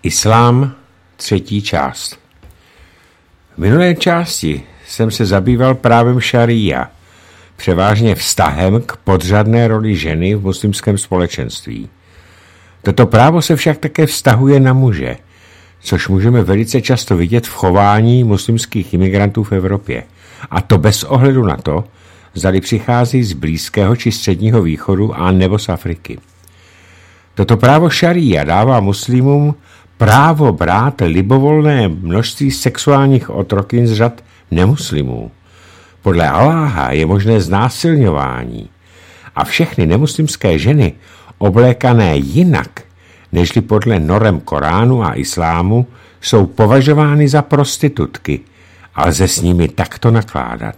Islám, 3. část. V minulé části jsem se zabýval právem šaría, převážně vztahem k podřadné roli ženy v muslimském společenství. Toto právo se však také vztahuje na muže, což můžeme velice často vidět v chování muslimských imigrantů v Evropě. A to bez ohledu na to, zdali přichází z Blízkého či Středního východu a nebo z Afriky. Toto právo šaría dává muslimům právo brát libovolné množství sexuálních otrokyň z řad nemuslimů. Podle Aláha je možné znásilňování a všechny nemuslimské ženy oblékané jinak, nežli podle norem Koránu a Islámu, jsou považovány za prostitutky a lze s nimi takto nakládat.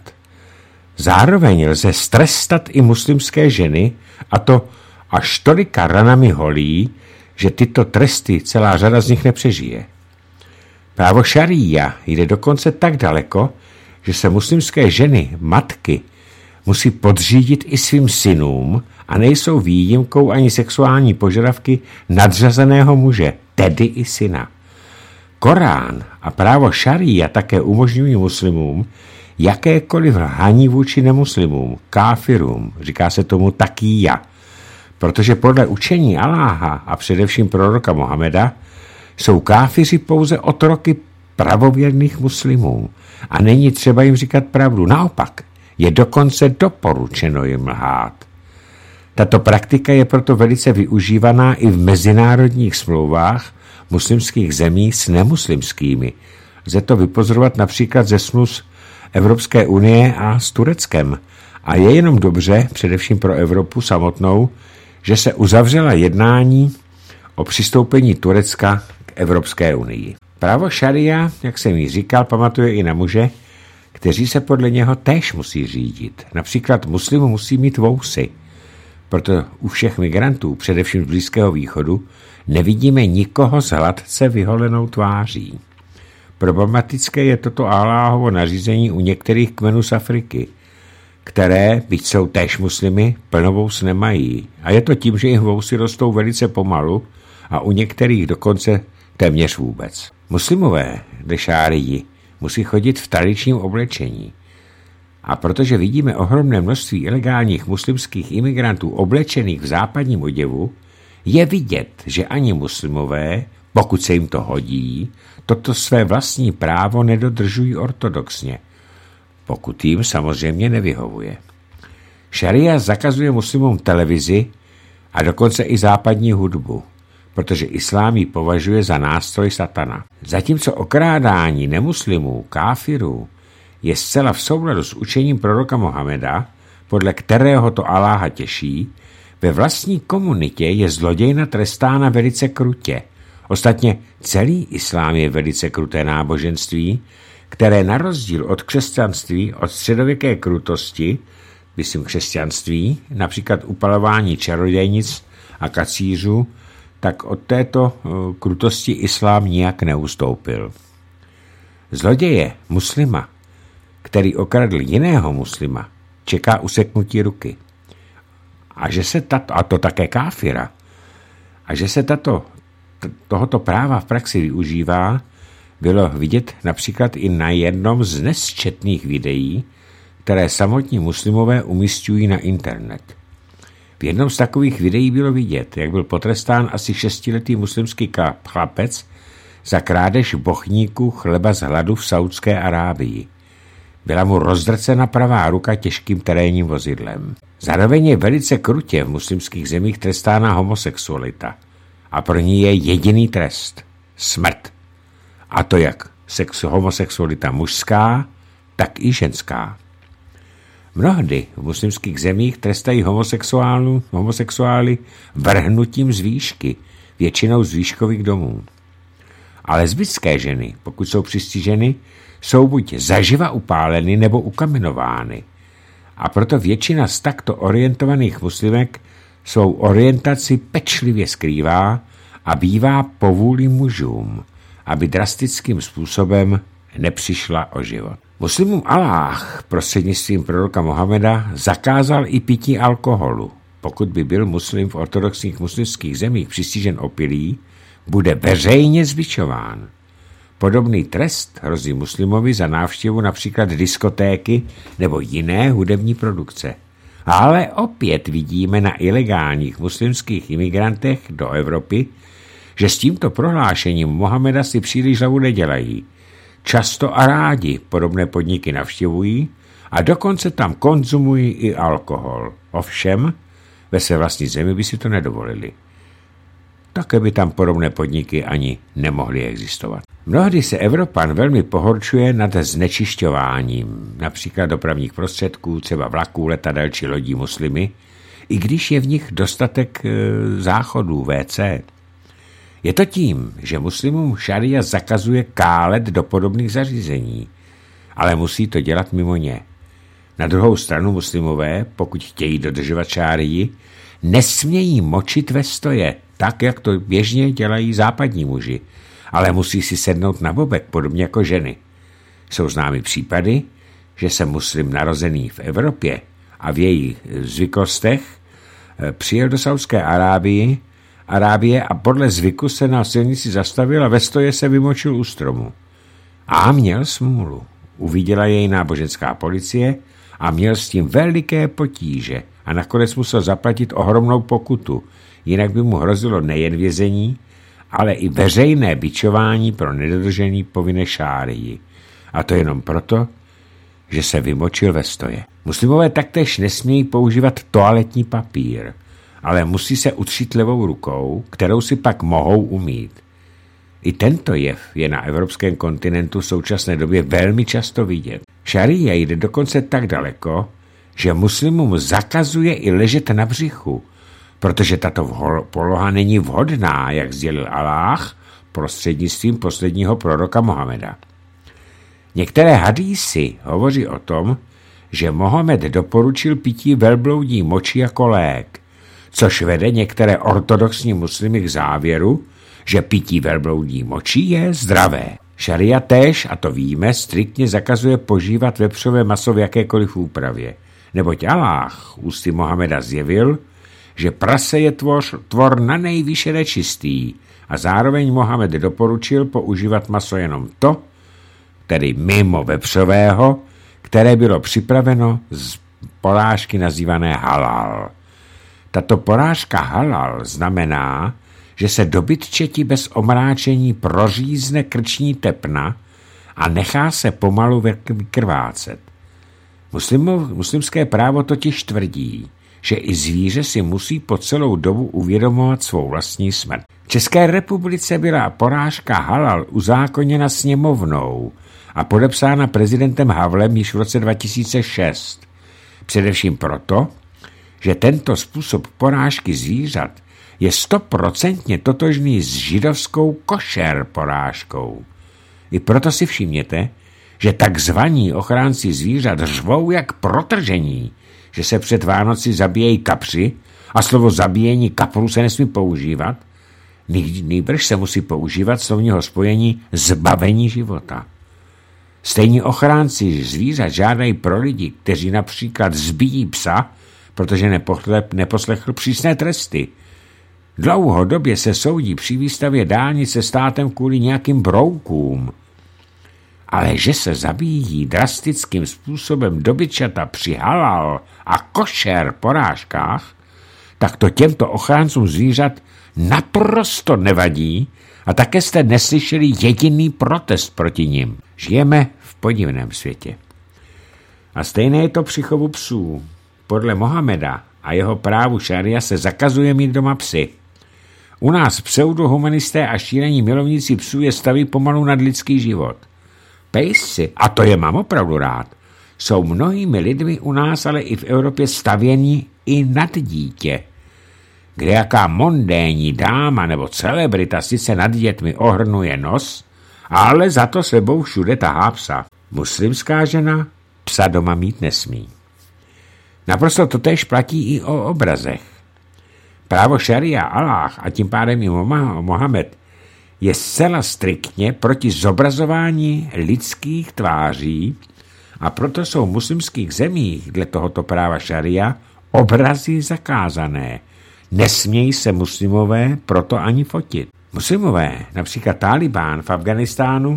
Zároveň lze strestat i muslimské ženy, a to až tolika ranami holí, že tyto tresty celá řada z nich nepřežije. Právo šaría jde dokonce tak daleko, že se muslimské ženy, matky, musí podřídit i svým synům a nejsou výjimkou ani sexuální požadavky nadřazeného muže, tedy i syna. Korán a právo šaría také umožňují muslimům jakékoliv lhaní vůči nemuslimům, káfirům, říká se tomu takýja, protože podle učení Aláha a především proroka Mohameda jsou káfiři pouze otroky pravověrných muslimů a není třeba jim říkat pravdu. Naopak, je dokonce doporučeno jim lhát. Tato praktika je proto velice využívaná i v mezinárodních smlouvách muslimských zemí s nemuslimskými. Lze to vypozorovat například ze smluv Evropské unie a s Tureckem. A je jenom dobře, především pro Evropu samotnou, že se uzavřela jednání o přistoupení Turecka k Evropské unii. Právo šaria, jak jsem ji říkal, pamatuje i na muže, kteří se podle něho též musí řídit. Například muslim musí mít vousy. Proto u všech migrantů, především z Blízkého východu, nevidíme nikoho s hladce vyholenou tváří. Problematické je toto Aláhovo nařízení u některých kmenů z Afriky, které, byť jsou též muslimy, plnovous nemají. A je to tím, že jejich vousy rostou velice pomalu a u některých dokonce téměř vůbec. Muslimové, dle šárii, musí chodit v tradičním oblečení. A protože vidíme ohromné množství ilegálních muslimských imigrantů oblečených v západním oděvu, je vidět, že ani muslimové, pokud se jim to hodí, toto své vlastní právo nedodržují ortodoxně, pokud jim samozřejmě nevyhovuje. Šaria zakazuje muslimům televizi a dokonce i západní hudbu, protože islám ji považuje za nástroj satana. Zatímco okrádání nemuslimů, káfirů, je zcela v souladu s učením proroka Mohameda, podle kterého to Aláha těší, ve vlastní komunitě je zlodějna trestána velice krutě. Ostatně celý islám je velice kruté náboženství, které na rozdíl od křesťanství, od středověké krutosti, myslím křesťanství, například upalování čarodějnic a kacířů, tak od této krutosti islám nijak neustoupil. Zloděje, muslima, který okradl jiného muslima, čeká useknutí ruky. A to také káfira. A že se tohoto práva v praxi využívá, bylo vidět například i na jednom z nesčetných videí, které samotní muslimové umísťují na internet. V jednom z takových videí bylo vidět, jak byl potrestán asi 6letý muslimský chlapec za krádež bochníku chleba z hladu v Saúdské Arábii. Byla mu rozdrcena pravá ruka těžkým terénním vozidlem. Zároveň je velice krutě v muslimských zemích trestána homosexualita. A pro ní je jediný trest – smrt. A to jak homosexualita mužská, tak i ženská. Mnohdy v muslimských zemích trestají homosexuály vrhnutím z výšky, většinou z výškových domů. Ale lesbické ženy, pokud jsou přistiženy, jsou buď zaživa upáleny nebo ukamenovány. A proto většina z takto orientovaných muslimek svou orientaci pečlivě skrývá a bývá povůli mužům, aby drastickým způsobem nepřišla o život. Muslimům Aláh prostřednictvím proroka Mohameda zakázal i pití alkoholu. Pokud by byl muslim v ortodoxních muslimských zemích přistižen opilý, bude veřejně zbičován. Podobný trest hrozí muslimovi za návštěvu například diskotéky nebo jiné hudební produkce. Ale opět vidíme na ilegálních muslimských imigrantech do Evropy, že s tímto prohlášením Mohameda si příliš hlavu nedělají. Často a rádi podobné podniky navštěvují a dokonce tam konzumují i alkohol. Ovšem, ve své vlastní zemi by si to nedovolili. Také by tam podobné podniky ani nemohly existovat. Mnohdy se Evropan velmi pohorčuje nad znečišťováním, například dopravních prostředků, třeba vlaků, letadel či lodí muslimy, i když je v nich dostatek záchodů, WC. Je to tím, že muslimům šaria zakazuje kálet do podobných zařízení, ale musí to dělat mimo ně. Na druhou stranu muslimové, pokud chtějí dodržovat šárii, nesmějí močit ve stoje, tak, jak to běžně dělají západní muži, ale musí si sednout na bobek, podobně jako ženy. Jsou známy případy, že se muslim narozený v Evropě a v jejich zvyklostech přijel do Saúdské Arábie a podle zvyku se na silnici zastavil a ve stoje se vymočil u stromu. A měl smůlu. Uviděla jej náboženská policie a měl s tím veliké potíže a nakonec musel zaplatit ohromnou pokutu, jinak by mu hrozilo nejen vězení, ale i veřejné bičování pro nedodržení povinné šárii. A to jenom proto, že se vymočil ve stoje. Muslimové taktéž nesmějí používat toaletní papír, ale musí se utřít levou rukou, kterou si pak mohou umýt. I tento jev je na evropském kontinentu v současné době velmi často vidět. Šaría jde dokonce tak daleko, že muslimům zakazuje i ležet na břichu, protože tato poloha není vhodná, jak sdělil Aláh prostřednictvím posledního proroka Mohameda. Některé hadísy hovoří o tom, že Mohamed doporučil pití velbloudí moči jako lék, což vede některé ortodoxní muslimy k závěru, že pití velbloudí moči je zdravé. Šaria též, a to víme, striktně zakazuje požívat vepřové maso v jakékoliv úpravě, neboť Aláh ústy Mohameda zjevil, že prase je tvor na nejvýše nečistý a zároveň Mohamed doporučil používat maso jenom to, tedy mimo vepřového, které bylo připraveno z porážky nazývané halal. Tato porážka halal znamená, že se dobytčeti bez omráčení prořízne krční tepna a nechá se pomalu vykrvácet. Muslimské právo totiž tvrdí, že i zvíře si musí po celou dobu uvědomovat svou vlastní smrt. V České republice byla porážka halal uzákoněna sněmovnou a podepsána prezidentem Havlem již v roce 2006. Především proto, že tento způsob porážky zvířat je 100% totožný s židovskou košer porážkou. I proto si všimněte, že takzvaní ochránci zvířat řvou jak protržení, že se před Vánoci zabíjejí kapři a slovo zabíjení kaprů se nesmí používat, nýbrž se musí používat slovního spojení zbavení života. Stejní ochránci zvířat žádají pro lidi, kteří například zbijí psa, protože neposlechl přísné tresty. Dlouhodobě se soudí při výstavě dálnice státem kvůli nějakým broukům. Ale že se zabíjí drastickým způsobem dobytčata při halal a košer porážkách, tak to těmto ochráncům zvířat naprosto nevadí a také jste neslyšeli jediný protest proti nim. Žijeme v podivném světě. A stejné je to při chovu psů. Podle Mohameda a jeho právu šaria se zakazuje mít doma psy. U nás pseudohumanisté a šílení milovníci psů je staví pomalu nad lidský život. Pejsci, a to je mám opravdu rád, jsou mnohými lidmi u nás, ale i v Evropě stavění i nad dítě. Kde jaká mondénní dáma nebo celebrita sice nad dětmi ohrnuje nos, ale za to sebou všude tahá psa. Muslimská žena psa doma mít nesmí. Naprosto totéž platí i o obrazech. Právo šaria, Aláh a tím pádem i Mohamed je zcela striktně proti zobrazování lidských tváří a proto jsou v muslimských zemích dle tohoto práva šaria obrazy zakázané. Nesmějí se muslimové proto ani fotit. Muslimové, například Tálibán v Afghánistánu,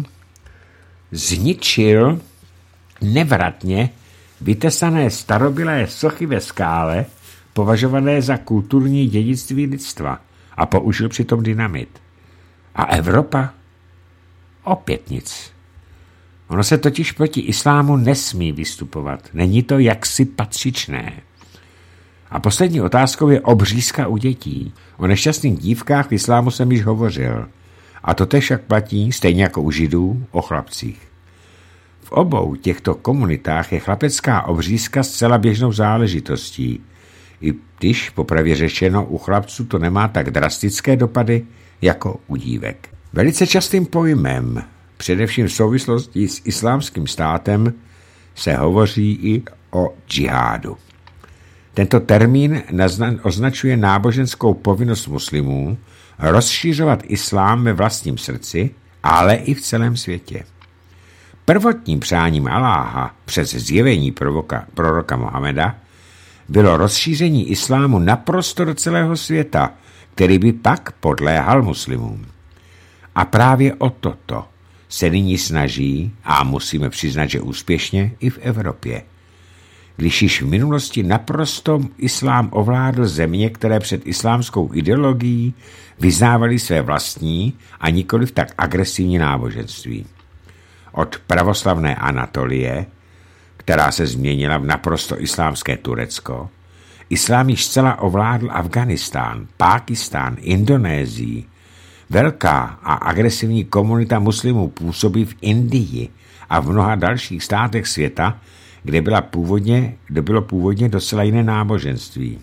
zničil nevratně vytesané starobylé sochy ve skále, považované za kulturní dědictví lidstva, a použil přitom dynamit. A Evropa? Opět nic. Ono se totiž proti islámu nesmí vystupovat. Není to jaksi patřičné. A poslední otázkou je obřízka u dětí. O nešťastných dívkách v islámu jsem již hovořil. A to tež však platí, stejně jako u židů, o chlapcích. V obou těchto komunitách je chlapecká obřízka zcela běžnou záležitostí, i když, popravě řečeno, u chlapců to nemá tak drastické dopady jako u dívek. Velice častým pojmem, především v souvislosti s islámským státem, se hovoří i o džihádu. Tento termín označuje náboženskou povinnost muslimů rozšířovat islám ve vlastním srdci, ale i v celém světě. Prvotním přáním Aláha přes zjevení proroka Mohameda bylo rozšíření islámu naprosto do celého světa, který by pak podléhal muslimům. A právě o toto se nyní snaží, a musíme přiznat, že úspěšně, i v Evropě. Když již v minulosti naprosto islám ovládl země, které před islámskou ideologií vyznávaly své vlastní a nikoliv tak agresivní náboženství. Od pravoslavné Anatolie, která se změnila v naprosto islámské Turecko, islám již zcela ovládl Afghánistán, Pákistán, Indonésii. Velká a agresivní komunita muslimů působí v Indii a v mnoha dalších státech světa, kde bylo původně docela jiné náboženství.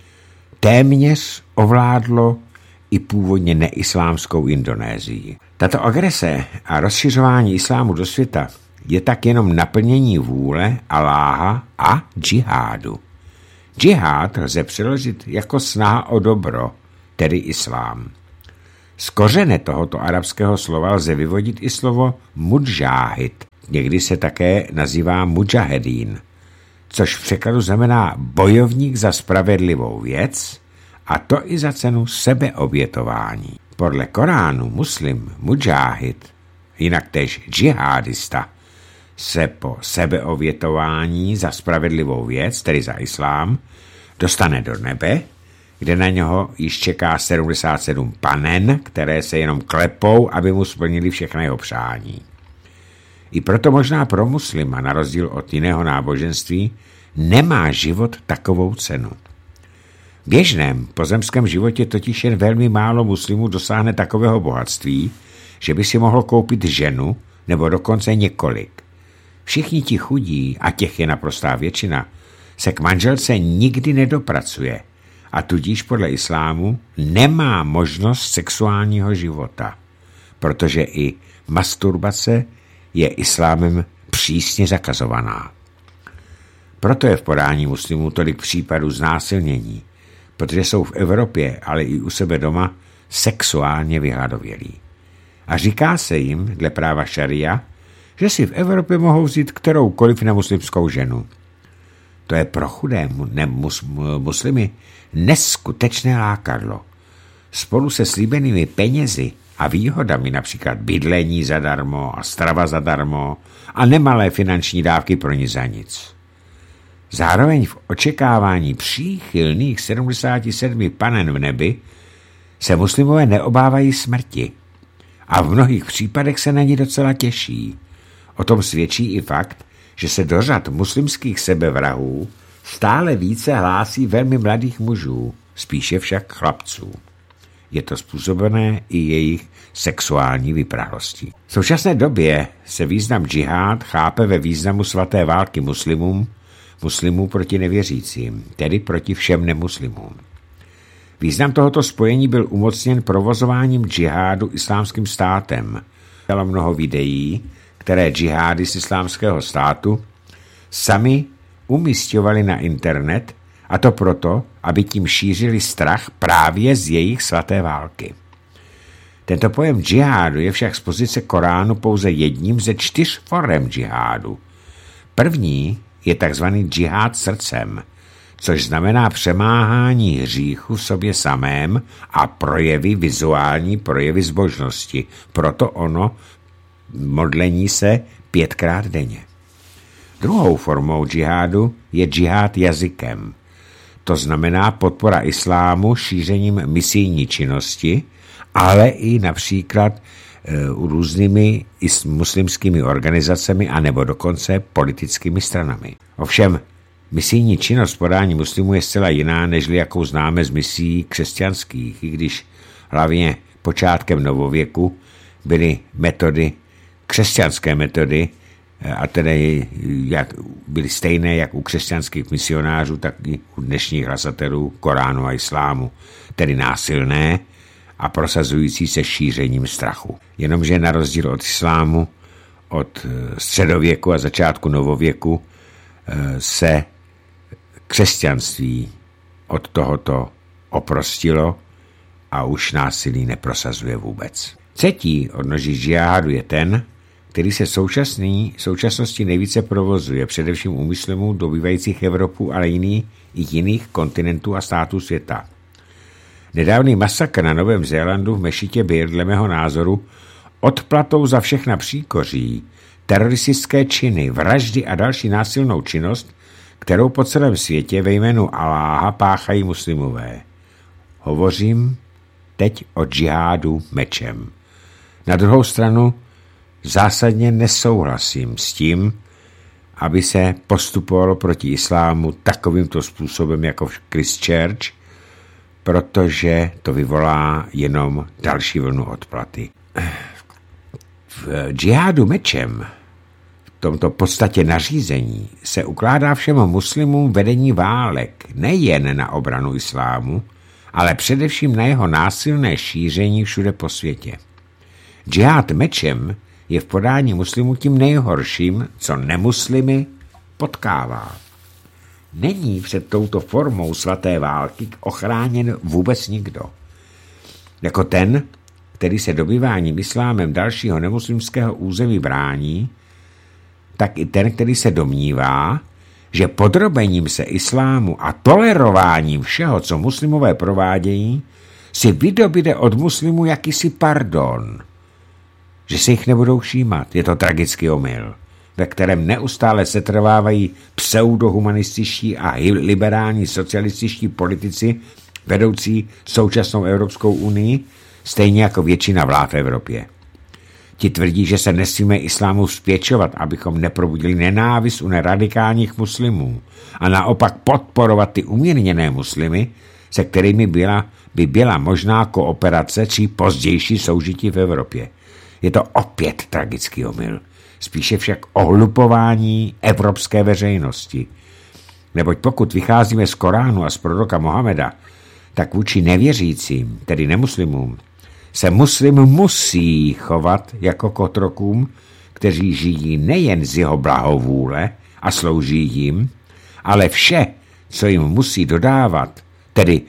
Téměř ovládlo i původně neislámskou Indonésii. Tato agrese a rozšiřování islámu do světa je tak jenom naplnění vůle Aláha a džihádu. Džihád lze přeložit jako snaha o dobro, tedy islám. Z kořene tohoto arabského slova lze vyvodit i slovo mudžáhid. Někdy se také nazývá mudžahedín, což v překladu znamená bojovník za spravedlivou věc, a to i za cenu sebeobětování. Podle Koránu muslim, mudžáhid, jinak též džihádista, se po sebeobětování za spravedlivou věc, tedy za islám, dostane do nebe, kde na něho již čeká 77 panen, které se jenom klepou, aby mu splnili všechna jeho přání. I proto možná pro muslima, na rozdíl od jiného náboženství, nemá život takovou cenu. V běžném pozemském životě totiž jen velmi málo muslimů dosáhne takového bohatství, že by si mohlo koupit ženu nebo dokonce několik. Všichni ti chudí, a těch je naprostá většina, se k manželce nikdy nedopracuje a tudíž podle islámu nemá možnost sexuálního života, protože i masturbace je islámem přísně zakazovaná. Proto je v podání muslimů tolik případů znásilnění, protože jsou v Evropě, ale i u sebe doma sexuálně vyhladovělí. A říká se jim, dle práva šaria, že si v Evropě mohou vzít kteroukoliv nemuslimskou ženu. To je pro chudé muslimy neskutečné lákadlo. Spolu se slíbenými penězi a výhodami, například bydlení zadarmo a strava zadarmo a nemalé finanční dávky pro ní za nic. Zároveň v očekávání příchylných 77 panen v nebi se muslimové neobávají smrti a v mnohých případech se na ní docela těší. O tom svědčí i fakt, že se do řad muslimských sebevrahů stále více hlásí velmi mladých mužů, spíše však chlapců. Je to způsobené i jejich sexuální vyprahlostí. V současné době se význam džihád chápe ve významu svaté války muslimů proti nevěřícím, tedy proti všem nemuslimům. Význam tohoto spojení byl umocněn provozováním džihádu islámským státem. Bylo mnoho videí, které džihády z islámského státu sami umisťovali na internet, a to proto, aby tím šířili strach právě z jejich svaté války. Tento pojem džihádu je však z pozice Koránu pouze jedním ze 4 forem džihádu. První je takzvaný džihád srdcem, což znamená přemáhání hříchu v sobě samém a vizuální projevy zbožnosti. Proto ono modlení se 5krát denně. Druhou formou džihádu je džihád jazykem. To znamená podpora islámu šířením misijní činnosti, ale i například různými muslimskými organizacemi anebo dokonce politickými stranami. Ovšem, misijní činnost podání muslimů je zcela jiná, nežli jakou známe z misií křesťanských, i když hlavně počátkem novověku byly křesťanské metody, a tedy byly stejné jak u křesťanských misionářů, tak i u dnešních hlasatelů Koránu a islámu, tedy násilné a prosazující se šířením strachu. Jenomže na rozdíl od islámu, od středověku a začátku novověku se křesťanství od tohoto oprostilo a už násilí neprosazuje vůbec. Třetí odnoží džihádu je ten, který se v současnosti nejvíce provozuje, především u muslimů dobývajících Evropu, ale i jiných kontinentů a států světa. Nedávný masakr na Novém Zélandu v mešitě byl dle mého názoru odplatou za všechna příkoří, teroristické činy, vraždy a další násilnou činnost, kterou po celém světě ve jménu Aláha páchají muslimové. Hovořím teď o džihádu mečem. Na druhou stranu zásadně nesouhlasím s tím, aby se postupovalo proti islámu takovýmto způsobem jako v Christchurch, protože to vyvolá jenom další vlnu odplaty. V džihádu mečem, v tomto podstatě nařízení, se ukládá všem muslimům vedení válek nejen na obranu islámu, ale především na jeho násilné šíření všude po světě. Džihád mečem je v podání muslimů tím nejhorším, co nemuslimy potkává. Není před touto formou svaté války ochráněn vůbec nikdo. Jako ten, který se dobýváním islámem dalšího nemuslimského území brání, tak i ten, který se domnívá, že podrobením se islámu a tolerováním všeho, co muslimové provádějí, si vydobyde od muslimů jakýsi pardon, že se jich nebudou všímat. Je to tragický omyl, ve kterém neustále setrvávají pseudohumanističtí a liberální socialističtí politici vedoucí současnou Evropskou unii, stejně jako většina vlád v Evropě. Ti tvrdí, že se nesmíme islámu vzpěčovat, abychom neprobudili nenávist u neradikálních muslimů a naopak podporovat ty umírněné muslimy, se kterými by byla možná kooperace či pozdější soužití v Evropě. Je to opět tragický omyl, spíše však ohlupování evropské veřejnosti. Neboť pokud vycházíme z Koránu a z proroka Mohameda, tak vůči nevěřícím, tedy nemuslimům, se muslim musí chovat jako k otrokům, kteří žijí nejen z jeho blahovůle a slouží jim, ale vše, co jim musí dodávat, tedy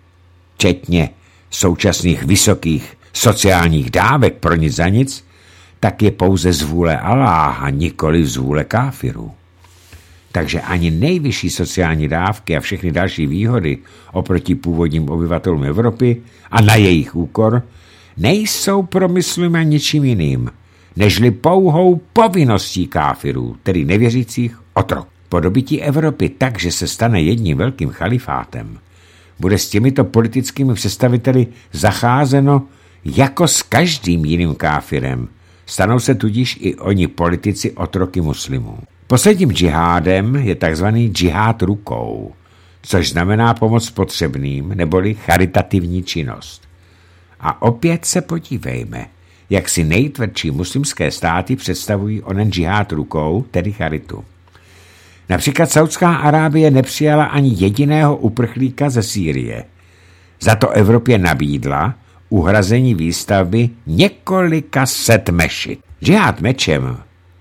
včetně současných vysokých sociálních dávek pro nic za nic, tak je pouze z vůle Aláha, nikoli z vůle káfirů. Takže ani nejvyšší sociální dávky a všechny další výhody oproti původním obyvatelům Evropy a na jejich úkor nejsou pro muslimy ničím jiným, nežli pouhou povinností káfirů, tedy nevěřících otrok. Po dobytí Evropy tak, že se stane jedním velkým chalifátem, bude s těmito politickými představiteli zacházeno jako s každým jiným káfirem. Stanou se tudíž i oni politici otroky muslimů. Posledním džihádem je takzvaný džihád rukou, což znamená pomoc potřebným neboli charitativní činnost. A opět se podívejme, jak si nejtvrdší muslimské státy představují onen džihád rukou, tedy charitu. Například Saudská Arábie nepřijala ani jediného uprchlíka ze Sýrie. Za to Evropě nabídla uhrazení výstavby několika set mešit. Džihád mečem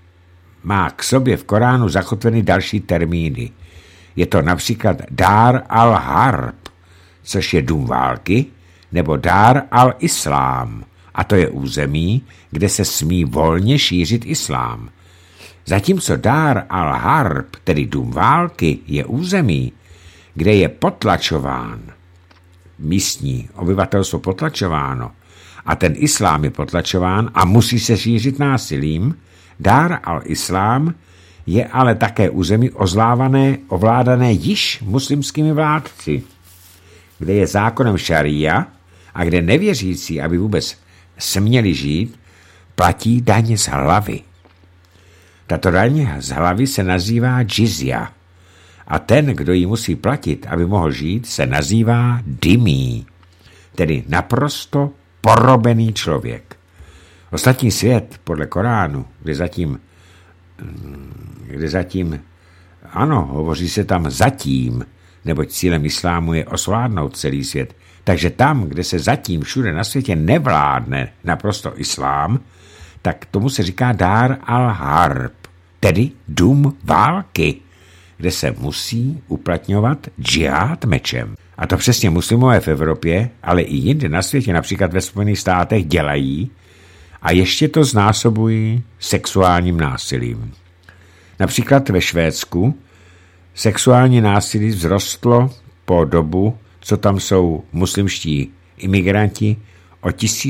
má k sobě v Koránu zakotveny další termíny. Je to například Dar al-Harb, což je dům války, nebo Dar al-Islám, a to je území, kde se smí volně šířit islám. Zatímco Dar al-Harb, tedy dům války, je území, kde je potlačován, místní obyvatelstvo potlačováno a ten islám je potlačován a musí se šířit násilím, Dar al-Islám je ale také území ovládané již muslimskými vládci, kde je zákonem šaria a kde nevěřící, aby vůbec směli žít, platí daň z hlavy. Tato daň z hlavy se nazývá džizja a ten, kdo ji musí platit, aby mohl žít, se nazývá dimí, tedy naprosto porobený člověk. Ostatní svět, podle Koránu, kde zatím, ano, hovoří se tam zatím, neboť cílem islámu je osvládnout celý svět. Takže tam, kde se zatím všude na světě nevládne naprosto islám, tak tomu se říká Dar al-Harb, tedy dům války, kde se musí uplatňovat džihad mečem. A to přesně muslimové v Evropě, ale i jinde na světě, například ve Spojených státech, dělají a ještě to znásobují sexuálním násilím. Například ve Švédsku sexuální násilí vzrostlo po dobu, co tam jsou muslimští imigranti, o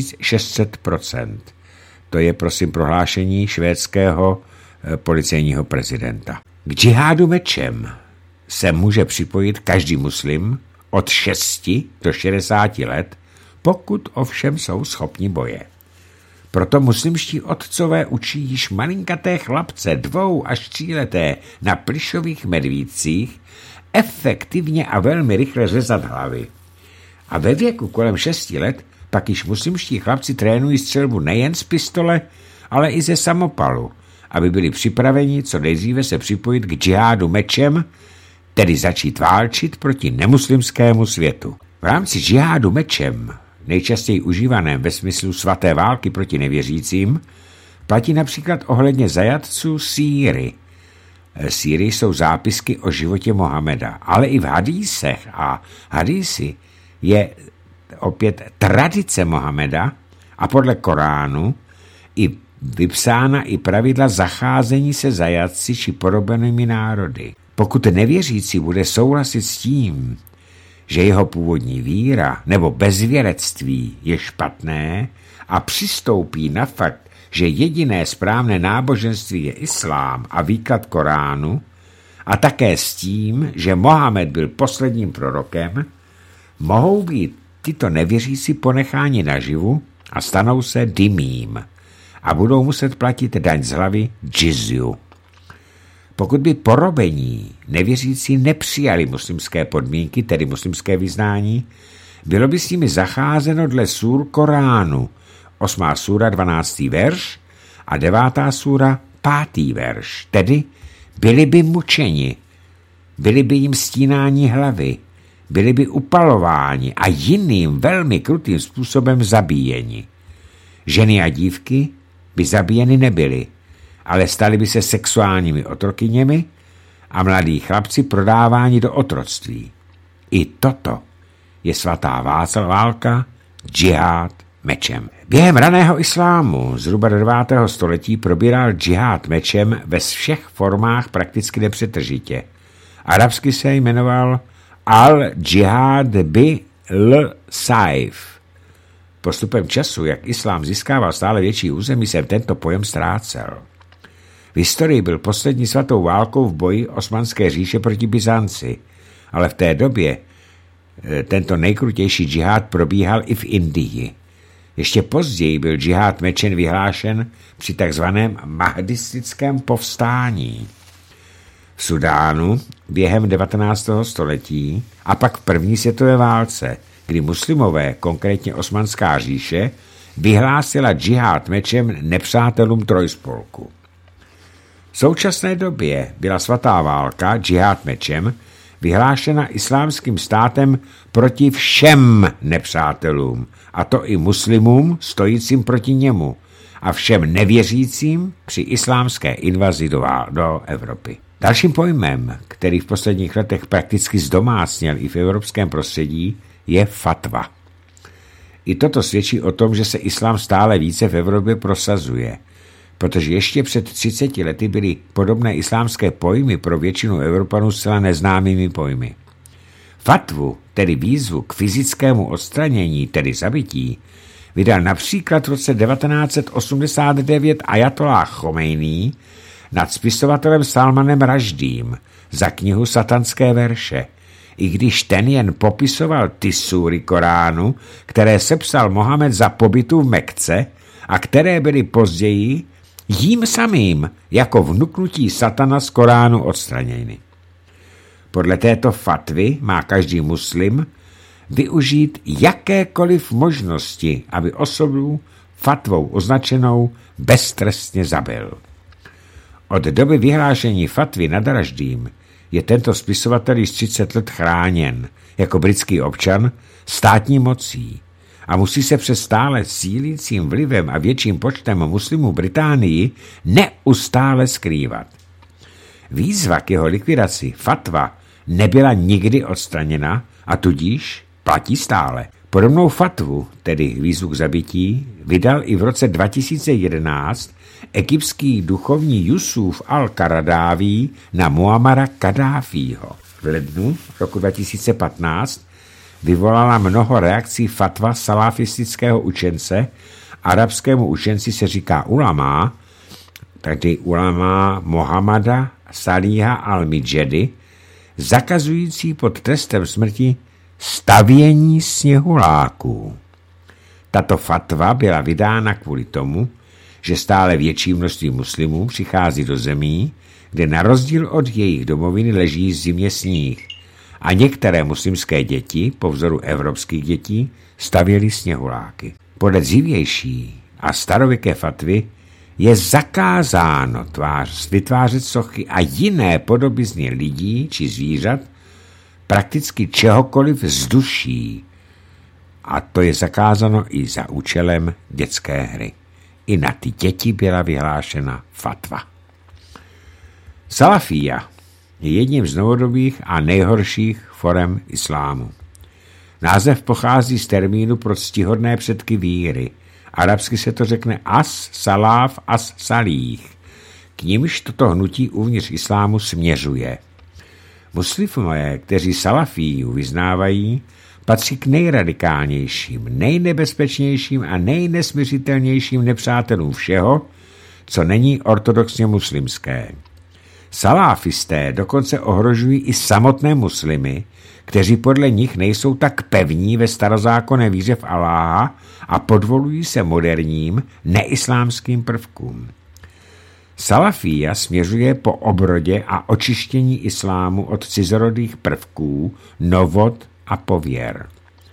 1600%. To je, prosím, prohlášení švédského policejního prezidenta. K džihádu mečem se může připojit každý muslim od 6 do 60 let, pokud ovšem jsou schopni boje. Proto muslimští otcové učí již malinkaté chlapce 2 až 3leté na plyšových medvídcích efektivně a velmi rychle řezat hlavy. A ve věku kolem 6 let pak již muslimští chlapci trénují střelbu nejen z pistole, ale i ze samopalu, aby byli připraveni co nejdříve se připojit k džihádu mečem, tedy začít válčit proti nemuslimskému světu. V rámci džihádu mečem, nejčastěji užívaném ve smyslu svaté války proti nevěřícím, platí například ohledně zajatců síry. Síry jsou zápisky o životě Mohameda, ale i v hadísech a hadísy je opět tradice Mohameda a podle Koránu i vypsána i pravidla zacházení se zajatci či porobenými národy. Pokud nevěřící bude souhlasit s tím, že jeho původní víra nebo bezvěrectví je špatné a přistoupí na fakt, že jediné správné náboženství je islám a výklad Koránu a také s tím, že Mohamed byl posledním prorokem, mohou být tyto nevěřící ponecháni naživu a stanou se dimím a budou muset platit daň z hlavy džizju. Pokud by porobení nevěřící nepřijali muslimské podmínky, tedy muslimské vyznání, bylo by s nimi zacházeno dle súr Koránu, 8. súra 12. verš a 9. súra 5. verš, tedy byli by mučeni, byli by jim stínáni hlavy, byli by upalováni a jiným velmi krutým způsobem zabíjeni. Ženy a dívky by zabíjeny nebyly, ale staly by se sexuálními otrokyněmi a mladí chlapci prodáváni do otroctví. I toto je svatá válka, džihád mečem. Během raného islámu zhruba do 9. století probíral džihád mečem ve všech formách prakticky nepřetržitě. Arabsky se jmenoval al-džihad bil-saif. Postupem času, jak islám získával stále větší území, se tento pojem ztrácel. V historii byl poslední svatou válkou v boji Osmanské říše proti Byzanci, ale v té době tento nejkrutější džihád probíhal i v Indii. Ještě později byl džihád mečem vyhlášen při takzvaném mahdistickém povstání. V Sudánu během 19. století a pak v první světové válce, kdy muslimové, konkrétně Osmanská říše, vyhlásila džihád mečem nepřátelům trojspolku. V současné době byla svatá válka, džihád mečem, vyhlášena islámským státem proti všem nepřátelům, a to i muslimům stojícím proti němu a všem nevěřícím při islámské invazi do Evropy. Dalším pojmem, který v posledních letech prakticky zdomácněl i v evropském prostředí, je fatva. I toto svědčí o tom, že se islám stále více v Evropě prosazuje, protože ještě před 30 lety byly podobné islámské pojmy pro většinu Evropanů zcela neznámými pojmy. Fatvu, tedy výzvu k fyzickému odstranění, tedy zabití, vydal například v roce 1989 ajatolláh Chomejní nad spisovatelem Salmanem Raždím za knihu Satanské verše, i když ten jen popisoval ty súry Koránu, které sepsal Mohamed za pobytu v Mekce a které byly později jím samým jako vnuknutí satana z Koránu odstraněny. Podle této fatvy má každý muslim využít jakékoliv možnosti, aby osobu fatvou označenou beztrestně zabil. Od doby vyhlášení fatvy nad Raždím je tento spisovatel již 30 let chráněn jako britský občan státní mocí a musí se přes stále sílícím vlivem a větším počtem muslimů Británii neustále skrývat. Výzva k jeho likvidaci, fatva, nebyla nikdy odstraněna a tudíž platí stále. Podobnou fatvu, tedy výzvu k zabití, vydal i v roce 2011 egyptský duchovní Jusuf al-Qaradaví na Muammara Kaddáfího. V lednu roku 2015 vyvolala mnoho reakcí fatva salafistického učence. Arabskému učenci se říká ulama, tedy ulama Mohamada Salíha al-Midjedy, zakazující pod trestem smrti stavění sněhuláků. Tato fatva byla vydána kvůli tomu, že stále větší množství muslimů přichází do zemí, kde na rozdíl od jejich domoviny leží zimě sníh a některé muslimské děti, po vzoru evropských dětí, stavěly sněhuláky. Podle dřívější a starověké fatvy je zakázáno vytvářet sochy a jiné podobizny lidí či zvířat, prakticky čehokoliv z duší. A to je zakázáno i za účelem dětské hry. I na ty děti byla vyhlášena fatva. Salafia je jedním z novodobých a nejhorších forem islámu. Název pochází z termínu pro ctihodné předky víry. Arabsky se to řekne as-salaf, as-salích. K nimž toto hnutí uvnitř islámu směřuje. Muslimové, kteří salafíju vyznávají, patří k nejradikálnějším, nejnebezpečnějším a nejnesmiřitelnějším nepřátelům všeho, co není ortodoxně muslimské. Salafisté dokonce ohrožují i samotné muslimy, kteří podle nich nejsou tak pevní ve starozákonné víře v Aláha a podvolují se moderním, neislámským prvkům. Salafia směřuje po obrodě a očištění islámu od cizorodých prvků, novot a pověr.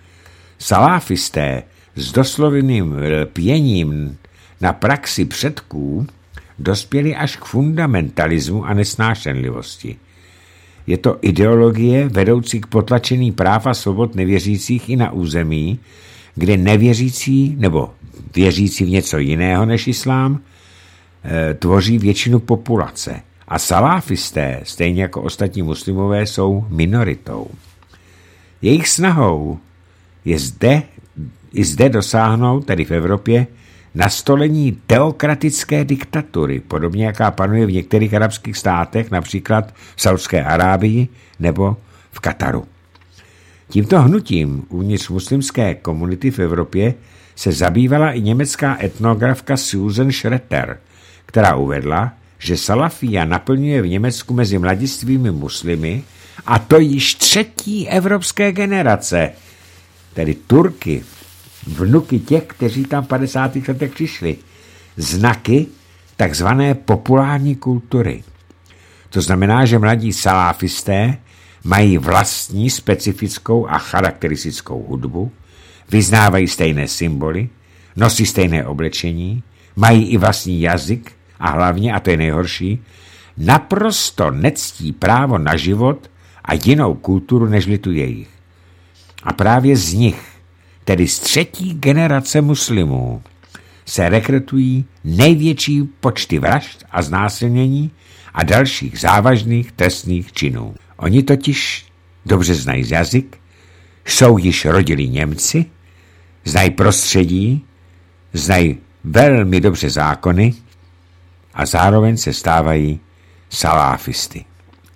Salafisté s doslovným lpěním na praxi předků dospěli až k fundamentalismu a nesnášenlivosti. Je to ideologie vedoucí k potlačení práv a svobod nevěřících i na území, kde nevěřící nebo věřící v něco jiného než islám tvoří většinu populace. A salafisté, stejně jako ostatní muslimové, jsou minoritou. Jejich snahou je zde dosáhnout, tedy v Evropě, nastolení teokratické diktatury, podobně jaká panuje v některých arabských státech, například v Saudské Arábii nebo v Kataru. Tímto hnutím uvnitř muslimské komunity v Evropě se zabývala i německá etnografka Susan Schroeter, která uvedla, že salafia naplňuje v Německu mezi mladistvými muslimy, a to již třetí evropské generace, tedy Turky, vnuky těch, kteří tam v 50. letech přišli, znaky takzvané populární kultury. To znamená, že mladí salafisté mají vlastní specifickou a charakteristickou hudbu, vyznávají stejné symboly, nosí stejné oblečení, mají i vlastní jazyk a hlavně, a to je nejhorší, naprosto nectí právo na život a jinou kulturu nežli tu jejich. A právě z nich, tedy z třetí generace muslimů, se rekrutují největší počty vražd a znásilnění a dalších závažných trestných činů. Oni totiž dobře znají jazyk, jsou již rodilí Němci, znají prostředí, znají velmi dobře zákony a zároveň se stávají salafisty.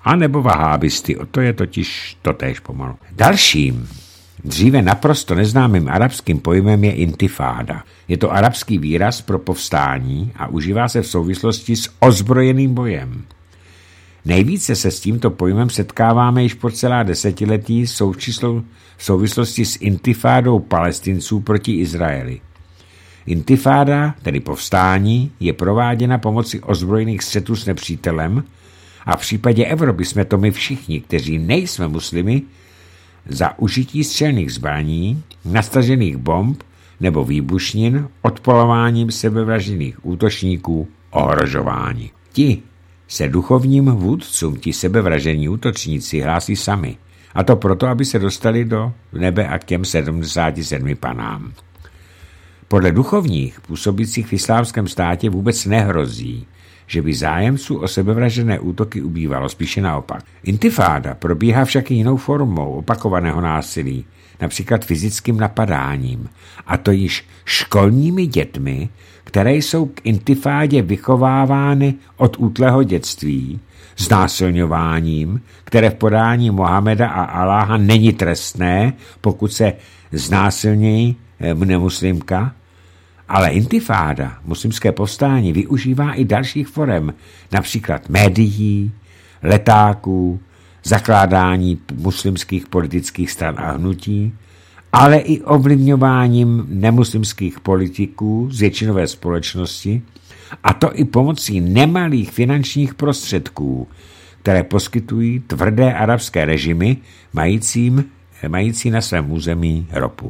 A nebo vahábisty, o to je totiž totéž pomalu. Dalším, dříve naprosto neznámým arabským pojmem je intifáda. Je to arabský výraz pro povstání a užívá se v souvislosti s ozbrojeným bojem. Nejvíce se s tímto pojmem setkáváme již po celá desetiletí v souvislosti s intifádou Palestinců proti Izraeli. Intifáda, tedy povstání, je prováděna pomocí ozbrojených střetů s nepřítelem a v případě Evropy jsme to my všichni, kteří nejsme muslimy, za užití střelných zbraní, nastažených bomb nebo výbušnin, odpolováním sebevražedných útočníků, ohrožování. Ti se duchovním vůdcům, ti sebevražení útočníci hlásí sami. A to proto, aby se dostali do nebe a k těm 77 panám. Podle duchovních působících v islámském státě vůbec nehrozí, že by zájemců o sebevražedné útoky ubývalo, spíše naopak. Intifáda probíhá však i jinou formou opakovaného násilí, například fyzickým napadáním, a to již školními dětmi, které jsou k intifádě vychovávány od útlého dětství, znásilňováním, které v podání Mohameda a Aláha není trestné, pokud se znásilní nemuslimka, ale intifáda, muslimské povstání, využívá i dalších forem, například médií, letáků, zakládání muslimských politických stran a hnutí, ale i ovlivňováním nemuslimských politiků z většinové společnosti, a to i pomocí nemalých finančních prostředků, které poskytují tvrdé arabské režimy mající na svém území ropu.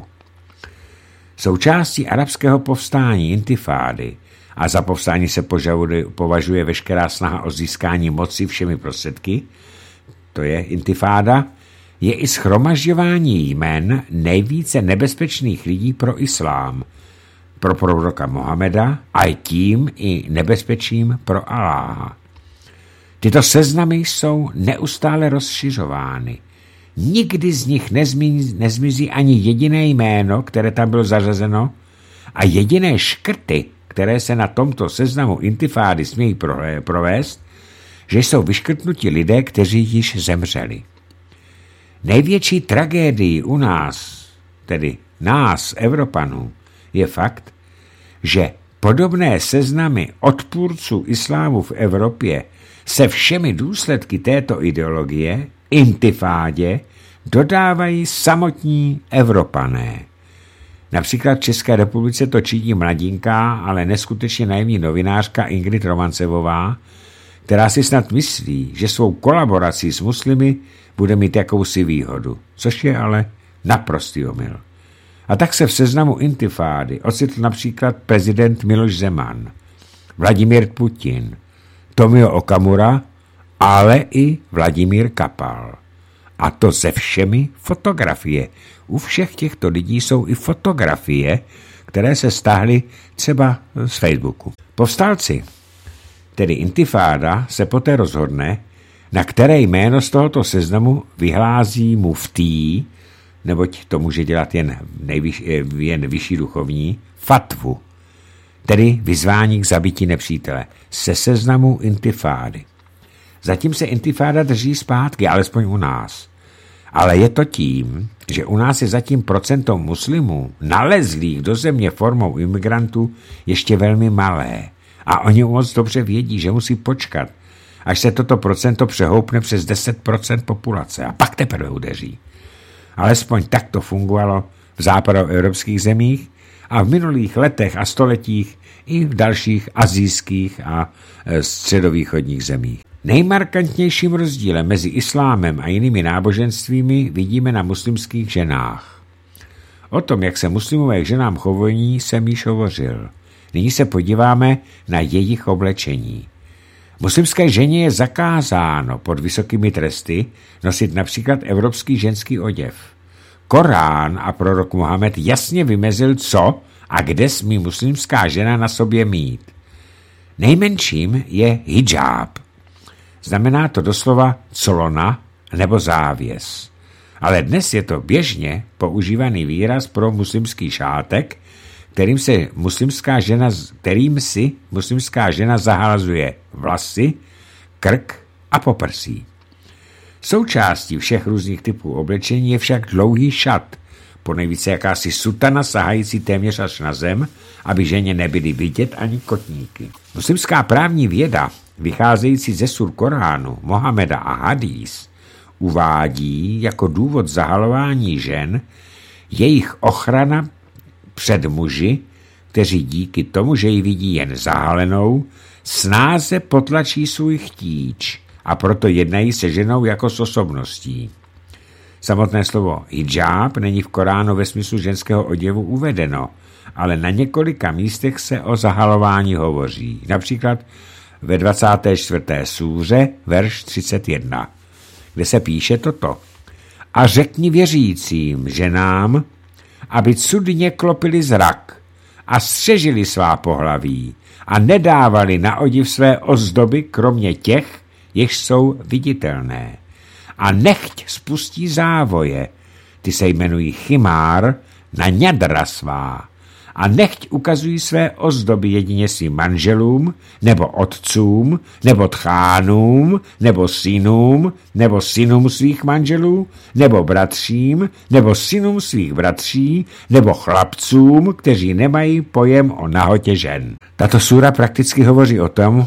Součástí arabského povstání intifády, a za povstání se považuje veškerá snaha o získání moci všemi prostředky, to je intifáda, je i shromažďování jmen nejvíce nebezpečných lidí pro islám, pro proroka Mohameda a tím i nebezpečím pro Aláha. Tyto seznamy jsou neustále rozšiřovány. Nikdy z nich nezmizí ani jediné jméno, které tam bylo zařazeno, a jediné škrty, které se na tomto seznamu intifády smějí provést, že jsou vyškrtnuti lidé, kteří již zemřeli. Největší tragédií u nás, tedy nás, Evropanů, je fakt, že podobné seznamy odpůrců islámu v Evropě se všemi důsledky této ideologie, intifádě, dodávají samotní Evropané. Například v České republice to čidí mladinká, ale neskutečně naivní novinářka Ingrid Romancevová, která si snad myslí, že svou kolaborací s muslimy bude mít jakousi výhodu, což je ale naprostý omyl. A tak se v seznamu intifády ocitl například prezident Miloš Zeman, Vladimír Putin, Tomio Okamura, ale i Vladimír Kapal. A to se všemi fotografie. U všech těchto lidí jsou i fotografie, které se stáhly třeba z Facebooku. Povstalci, tedy intifáda, se poté rozhodne, na které jméno z tohoto seznamu vyhlásí muftí, neboť to může dělat jen vyšší duchovní, fatvu, tedy vyzvání k zabití nepřítele, se seznamu intifády. Zatím se intifáda drží zpátky, alespoň u nás. Ale je to tím, že u nás je zatím procento muslimů nalezlých do země formou imigrantů ještě velmi malé. A oni moc dobře vědí, že musí počkat, až se toto procento přehoupne přes 10% populace a pak teprve udeří. Alespoň tak to fungovalo v západoevropských zemích a v minulých letech a stoletích i v dalších asijských a středovýchodních zemích. Nejmarkantnějším rozdílem mezi islámem a jinými náboženstvími vidíme na muslimských ženách. O tom, jak se muslimové k ženám chovají, jsem již hovořil. Nyní se podíváme na jejich oblečení. Muslimské ženě je zakázáno pod vysokými tresty nosit například evropský ženský oděv. Korán a prorok Mohamed jasně vymezil, co a kde smí muslimská žena na sobě mít. Nejmenším je hijab. Znamená to doslova colona nebo závěs. Ale dnes je to běžně používaný výraz pro muslimský šátek, kterým si muslimská žena zahalazuje vlasy, krk a poprsí. Součástí všech různých typů oblečení je však dlouhý šat, ponejvíce jakási sutana sahající téměř až na zem, aby ženě nebyly vidět ani kotníky. Muslimská právní věda, vycházející ze sur Koránu, Mohameda a Hadís, uvádí jako důvod zahalování žen jejich ochrana před muži, kteří díky tomu, že ji vidí jen zahalenou, snáze potlačí svůj chtíč a proto jednají se ženou jako s osobností. Samotné slovo hijab není v Koránu ve smyslu ženského oděvu uvedeno, ale na několika místech se o zahalování hovoří. Například ve 24. súře, verš 31, kde se píše toto. A řekni věřícím ženám, aby cudně klopili zrak a střežili svá pohlaví a nedávali na odiv své ozdoby, kromě těch, jež jsou viditelné. A nechť spustí závoje, ty se jmenují chimár, na ňadra svá. A nechť ukazují své ozdoby jedině svým manželům, nebo otcům, nebo tchánům, nebo synům svých manželů, nebo bratřím, nebo synům svých bratří, nebo chlapcům, kteří nemají pojem o nahotě žen. Tato súra prakticky hovoří o tom,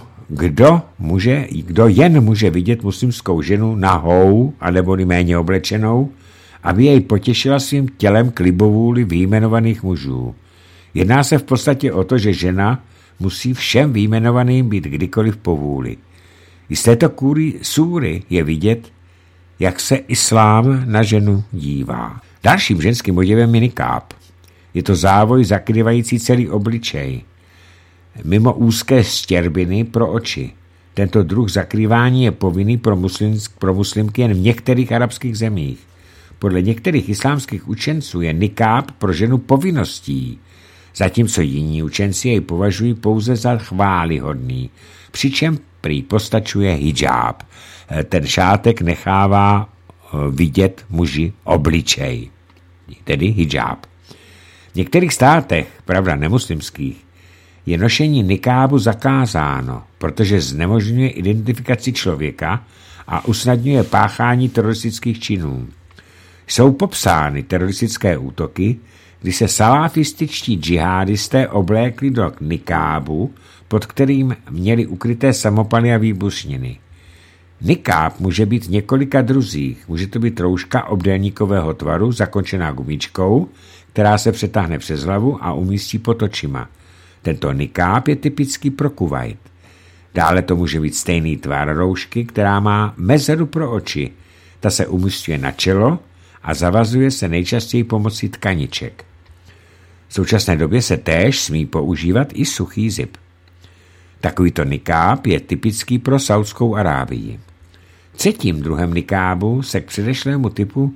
kdo jen může vidět muslimskou ženu nahou, anebo méně oblečenou, aby jej potěšila svým tělem k libovůli vyjmenovaných mužů. Jedná se v podstatě o to, že žena musí všem vyjmenovaným být kdykoliv po vůli. I z této súry je vidět, jak se islám na ženu dívá. Dalším ženským oděvem je nikáb. Je to závoj zakrývající celý obličej, mimo úzké stěrbiny pro oči. Tento druh zakrývání je povinný pro muslimky jen v některých arabských zemích. Podle některých islámských učenců je nikáb pro ženu povinností, zatímco jiní učenci jej považují pouze za chvályhodný, přičem prý postačuje hijab. Ten šátek nechává vidět muži obličej, tedy hijab. V některých státech, pravda nemuslimských, je nošení nikábu zakázáno, protože znemožňuje identifikaci člověka a usnadňuje páchání teroristických činů. Jsou popsány teroristické útoky, kdy se salafističtí džihadisté oblékli do nikábu, pod kterým měli ukryté samopaly a výbušniny. Nikáb může být v několika druzích. Může to být rouška obdélníkového tvaru, zakončená gumičkou, která se přetáhne přes hlavu a umístí pod očima. Tento nikáb je typický pro Kuvajt. Dále to může být stejný tvar roušky, která má mezeru pro oči. Ta se umístuje na čelo a zavazuje se nejčastěji pomocí tkaniček. V současné době se též smí používat i suchý zip. Takovýto nikáb je typický pro Saudskou Arábii. Třetím druhem nikábu se k předešlému typu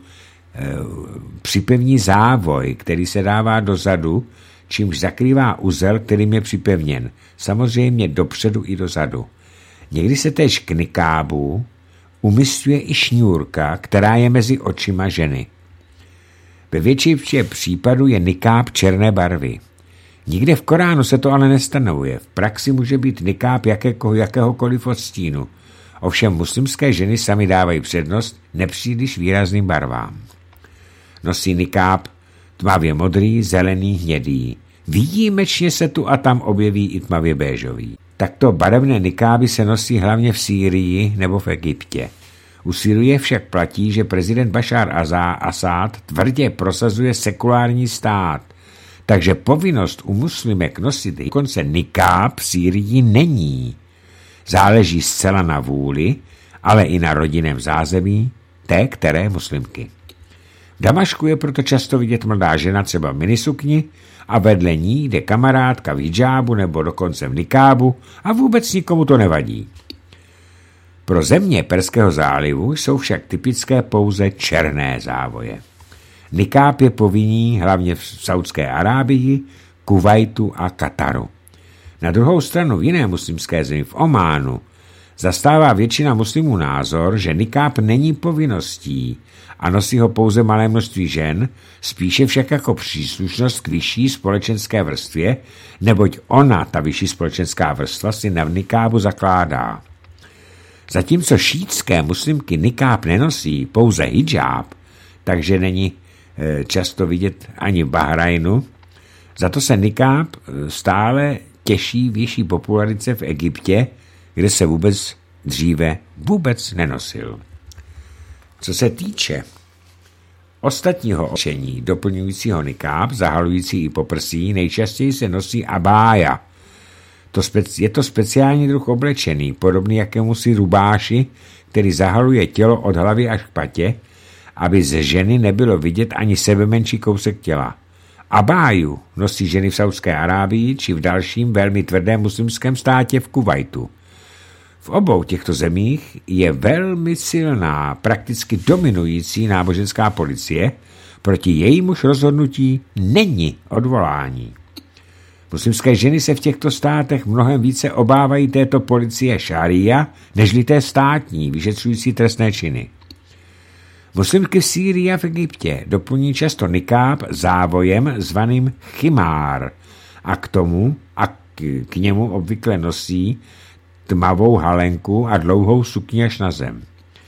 připevní závoj, který se dává dozadu, čímž zakrývá uzel, kterým je připevněn, samozřejmě dopředu i dozadu. Někdy se též k nikábu umísťuje i šňůrka, která je mezi očima ženy. Ve většině případů je nikáb černé barvy. Nikde v Koránu se to ale nestanovuje. V praxi může být nikáb jakéhokoliv odstínu. Ovšem muslimské ženy sami dávají přednost nepříliš výrazným barvám. Nosí nikáb tmavě modrý, zelený, hnědý. Výjimečně se tu a tam objeví i tmavě béžový. Takto barevné nikáby se nosí hlavně v Sýrii nebo v Egyptě. U Sýrie však platí, že prezident Bašár Asad tvrdě prosazuje sekulární stát, takže povinnost u muslimek nosit dokonce nikáb v Sýrii není. Záleží zcela na vůli, ale i na rodinném zázemí té které muslimky. V Damašku je proto často vidět mladá žena třeba v minisukni a vedle ní jde kamarádka v hidžábu nebo dokonce v nikábu a vůbec nikomu to nevadí. Pro země Perského zálivu jsou však typické pouze černé závoje. Nikáb je povinný hlavně v Saudské Arábii, Kuvajtu a Kataru. Na druhou stranu v jiné muslimské zemi, v Ománu, zastává většina muslimů názor, že nikáb není povinností a nosí ho pouze malé množství žen, spíše však jako příslušnost k vyšší společenské vrstvě, neboť ona, ta vyšší společenská vrstva, si na nikábu zakládá. Zatímco šítské muslimky nikáb nenosí, pouze hijab, takže není často vidět ani v Bahrajnu, za to se nikáb stále těší vyšší popularice v Egyptě, kde se dříve vůbec nenosil. Co se týče ostatního oblečení doplňujícího nikáb, zahalující i poprsí, nejčastěji se nosí abája. Je to speciální druh oblečený, podobný jakémusi rubáši, který zahaluje tělo od hlavy až k patě, aby ze ženy nebylo vidět ani sebemenší kousek těla. Abáju nosí ženy v Saudské Arábii či v dalším velmi tvrdém muslimském státě v Kuvajtu. V obou těchto zemích je velmi silná, prakticky dominující náboženská policie, proti jejímuž rozhodnutí není odvolání. Muslimské ženy se v těchto státech mnohem více obávají této policie šaria, nežli té státní, vyšetřující trestné činy. Muslimky v Sýrii a v Egyptě doplní často nikáb závojem zvaným chimár a k němu obvykle nosí tmavou halenku a dlouhou sukni až na zem.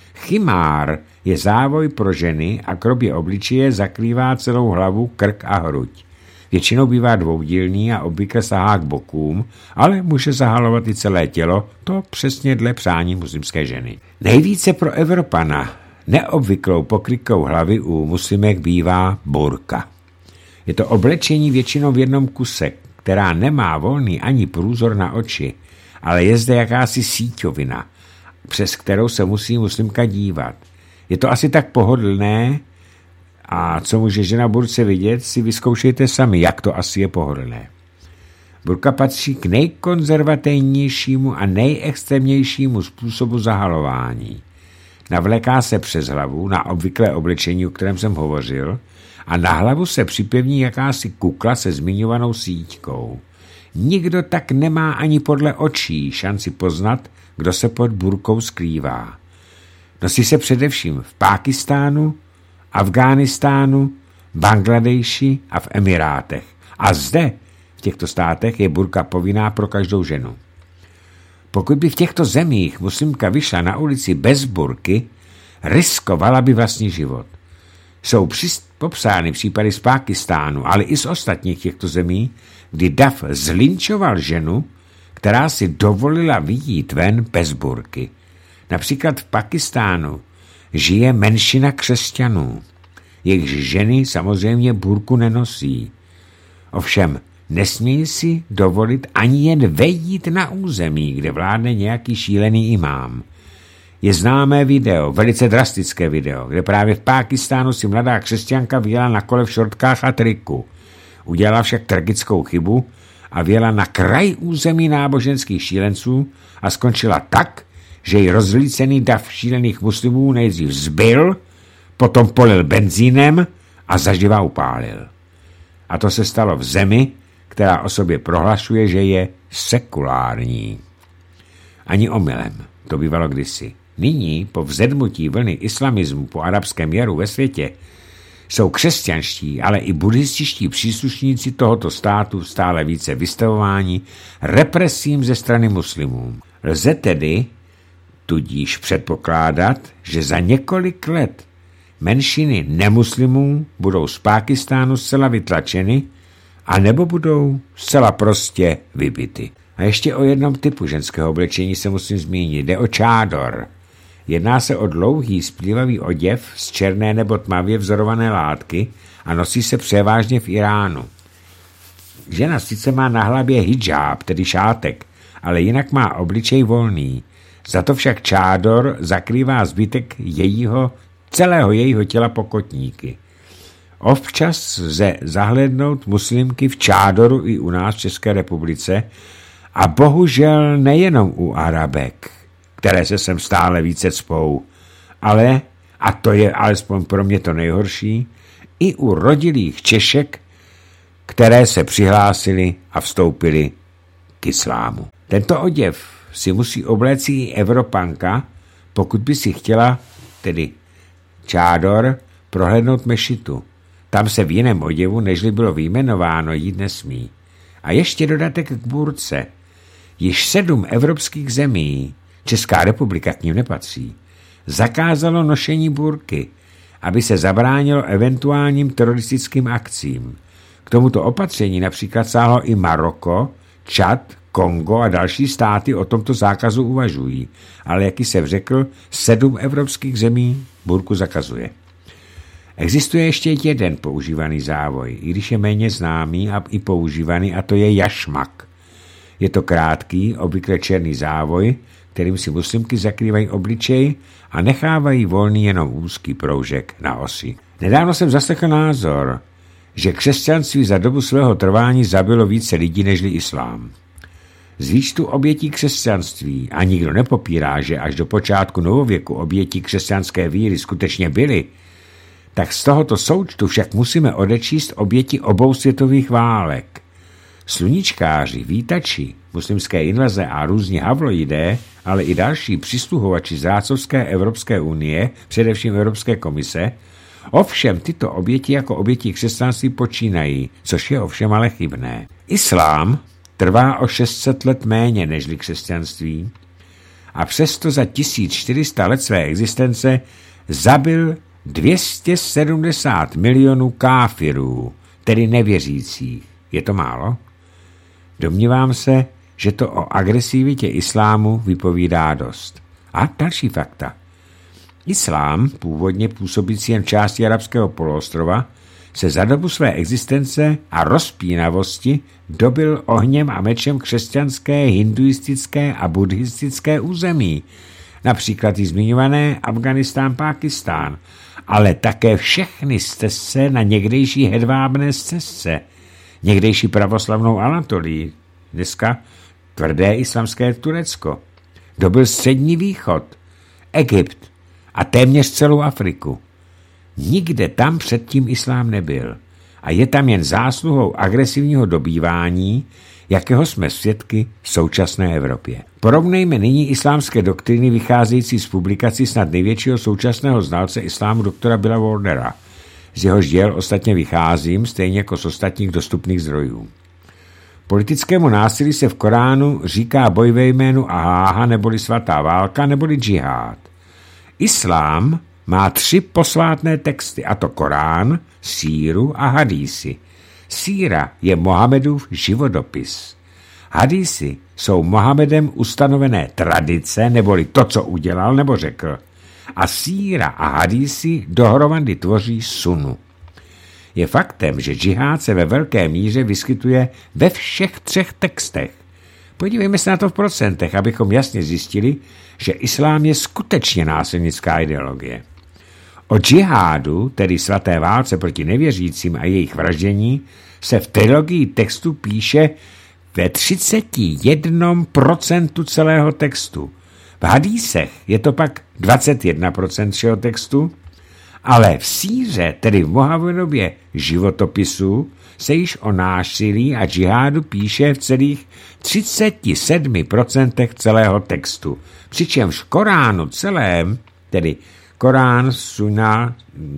Chimár je závoj pro ženy a kromě obličeje zakrývá celou hlavu, krk a hruď. Většinou bývá dvoudílný a obvykle sahá k bokům, ale může zahalovat i celé tělo, to přesně dle přání muslimské ženy. Nejvíce pro Evropana neobvyklou pokrytkou hlavy u muslimek bývá burka. Je to oblečení většinou v jednom kuse, která nemá volný ani průzor na oči, ale je zde jakási síťovina, přes kterou se musí muslimka dívat. Je to asi tak pohodlné, a co může žena burce vidět, si vyzkoušejte sami, jak to asi je pohodlné. Burka patří k nejkonzervativnějšímu a nejextrémnějšímu způsobu zahalování. Navléká se přes hlavu na obvyklé oblečení, o kterém jsem hovořil, a na hlavu se připevní jakási kukla se zmiňovanou síťkou. Nikdo tak nemá ani podle očí šanci poznat, kdo se pod burkou skrývá. Nosí se především v Pákistánu, Afghánistánu, Bangladéši a v Emirátech. A zde, v těchto státech, je burka povinná pro každou ženu. Pokud by v těchto zemích muslimka vyšla na ulici bez burky, riskovala by vlastní život. Jsou popsány případy z Pákistánu, ale i z ostatních těchto zemí, kdy dav zlinčoval ženu, která si dovolila vyjít ven bez burky. Například v Pakistánu žije menšina křesťanů. Jejich ženy samozřejmě burku nenosí. Ovšem nesmějí si dovolit ani jen vejít na území, kde vládne nějaký šílený imám. Je známé video, velice drastické video, kde právě v Pákistánu si mladá křesťanka vyjela na kole v šortkách a triku. Udělala však tragickou chybu a vyjela na kraj území náboženských šílenců a skončila tak, že ji rozlícený dav šílených muslimů nejdřív zbyl, potom polil benzínem a zaživa upálil. A to se stalo v zemi, která o sobě prohlašuje, že je sekulární. Ani omylem, to bývalo kdysi. Nyní, po vzedmutí vlny islamismu po arabském jaru ve světě, jsou křesťanští, ale i buddhističtí příslušníci tohoto státu stále více vystavováni represím ze strany muslimů. Lze tedy tudíž předpokládat, že za několik let menšiny nemuslimů budou z Pákistánu zcela vytlačeny a nebo budou zcela prostě vybity. A ještě o jednom typu ženského oblečení se musím zmínit. Jde o čádor. Jedná se o dlouhý splývavý oděv z černé nebo tmavě vzorované látky a nosí se převážně v Iránu. Žena sice má na hlavě hijab, tedy šátek, ale jinak má obličej volný. Za to však čádor zakrývá zbytek celého jejího těla po kotníky. Občas lze zahlédnout muslimky v čádoru i u nás v České republice a bohužel nejenom u Arabek, které se sem stále více cpou, ale, a to je alespoň pro mě to nejhorší, i u rodilých Češek, které se přihlásily a vstoupily k islámu. Tento oděv si musí obléci i Evropanka, pokud by si chtěla, tedy čádor, prohlédnout mešitu. Tam se v jiném oděvu, nežli bylo vyjmenováno, jít nesmí. A ještě dodatek k burce. Již 7 evropských zemí, Česká republika k ním nepatří, zakázalo nošení burky, aby se zabránilo eventuálním teroristickým akcím. K tomuto opatření například sáhlo i Maroko, Čad, Kongo a další státy o tomto zákazu uvažují, ale jak jsem řekl, 7 evropských zemí burku zakazuje. Existuje ještě jeden používaný závoj, i když je méně známý a i používaný, a to je jašmak. Je to krátký, obvykle černý závoj, kterým si muslimky zakrývají obličej a nechávají volný jenom úzký proužek na osi. Nedávno jsem zaslechl názor, že křesťanství za dobu svého trvání zabilo více lidí nežli islám. Z výčtu obětí křesťanství, a nikdo nepopírá, že až do počátku novověku obětí křesťanské víry skutečně byly, tak z tohoto součtu však musíme odečíst oběti obou světových válek. Sluníčkáři, vítači, muslimské invaze a různí havloidé, ale i další přisluhovači zácovské Evropské unie, především Evropské komise, ovšem tyto oběti jako oběti křesťanství počínají, což je ovšem ale chybné. Islám trvá o 600 let méně nežli křesťanství a přesto za 1400 let své existence zabil 270 milionů káfirů, tedy nevěřících. Je to málo? Domnívám se, že to o agresivitě islámu vypovídá dost. A další fakta. Islám, původně působící jen v části arabského poloostrova, se za dobu své existence a rozpínavosti dobil ohněm a mečem křesťanské, hinduistické a buddhistické území, například i zmiňované Afganistán, Pákistán, ale také všechny stezce na někdejší hedvábné stezce, někdejší pravoslavnou Anatolii, dneska tvrdé islamské Turecko, dobil Střední východ, Egypt a téměř celou Afriku. Nikde tam předtím islám nebyl a je tam jen zásluhou agresivního dobývání, jakého jsme svědky v současné Evropě. Porovnejme nyní islámské doktriny vycházející z publikací snad největšího současného znalce islámu doktora Billa Wardera. Z jehož děl ostatně vycházím, stejně jako z ostatních dostupných zdrojů. Politickému násilí se v Koránu říká boj ve jménu Aháha, neboli svatá válka, neboli džihád. Islám má 3 posvátné texty, a to Korán, síru a hadísy. Síra je Mohamedův životopis. Hadísy jsou Mohamedem ustanovené tradice, neboli to, co udělal nebo řekl. A síra a hadísy dohromady tvoří sunu. Je faktem, že džihád se ve velké míře vyskytuje ve všech 3 textech. Podívejme se na to v procentech, abychom jasně zjistili, že islám je skutečně násilnická ideologie. O džihádu, tedy svaté válce proti nevěřícím a jejich vraždění, se v trilogii textu píše ve 31% celého textu. V hadísech je to pak 21% všeho textu, ale v síře, tedy v Mohamedově životopisu, se již o násilí a džihádu píše v celých 37% celého textu. Přičemž v Koránu celém, tedy Korán, Sunna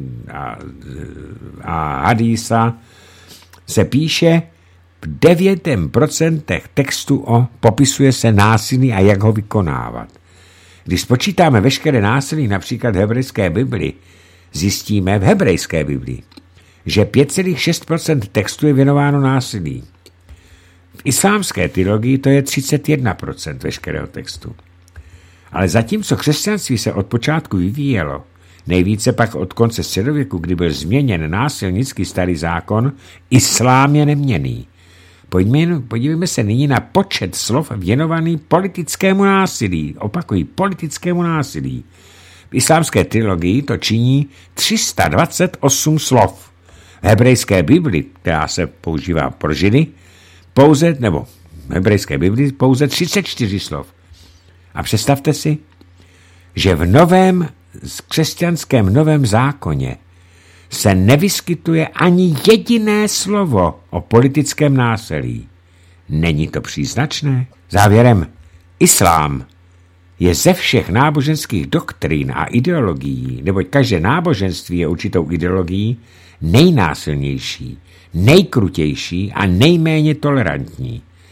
a hadísa, se píše v 9% textu popisuje se násilí a jak ho vykonávat. Když spočítáme veškeré násilí například v hebrejské Bibli, zjistíme v hebrejské Biblii, že 5,6% textu je věnováno násilí. V islámské trilogii to je 31% veškerého textu. Ale zatímco křesťanství se od počátku vyvíjelo, nejvíce pak od konce středověku, kdy byl změněn násilnický starý zákon, islám je neměnný. Podívejme se nyní na počet slov věnovaný politickému násilí. Opakuji, politickému násilí. V islámské trilogii to činí 328 slov. V hebrejské Bibli, která se používá pro Židy, v hebrejské Bibli pouze 34 slov. A představte si, že v křesťanském novém zákoně se nevyskytuje ani jediné slovo o politickém násilí. Není to příznačné? Závěrem, islám je ze všech náboženských doktrín a ideologií, neboť každé náboženství je určitou ideologií, nejnásilnější, nejkrutější a nejméně tolerantní.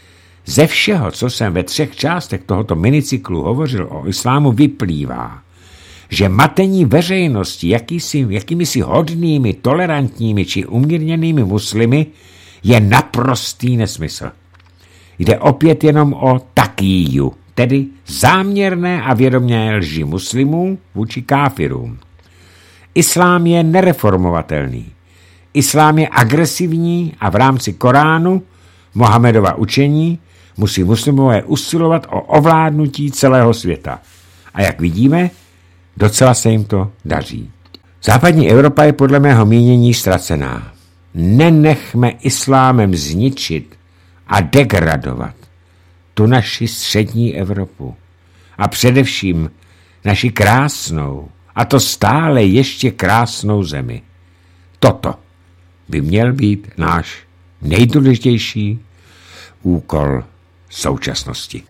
Ze všeho, co jsem ve 3 částech tohoto minicyklu hovořil o islámu, vyplývá, že matení veřejnosti jakýmisi hodnými, tolerantními či umírněnými muslimy je naprostý nesmysl. Jde opět jenom o takíju, tedy záměrné a vědomě lži muslimů vůči káfirům. Islám je nereformovatelný. Islám je agresivní a v rámci Koránu, Mohamedova učení, musí muslimové usilovat o ovládnutí celého světa. A jak vidíme, docela se jim to daří. Západní Evropa je podle mého mínění ztracená. Nenechme islámem zničit a degradovat tu naši střední Evropu. A především naši krásnou, a to stále ještě krásnou zemi. Toto by měl být náš nejdůležitější úkol současnosti.